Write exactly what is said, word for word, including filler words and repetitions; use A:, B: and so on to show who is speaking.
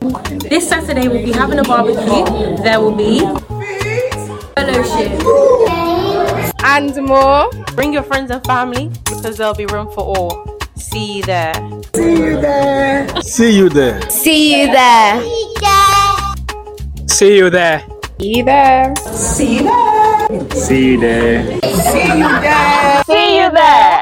A: This Saturday we'll be having a barbecue. There will be fellowship
B: and more.
A: Bring your friends and family because there'll be room for all. See you there.
C: See you there.
D: See you there.
B: See you there.
D: See you there.
B: See you there.
C: See you there.
D: See you there.
C: See you there.
B: See you there.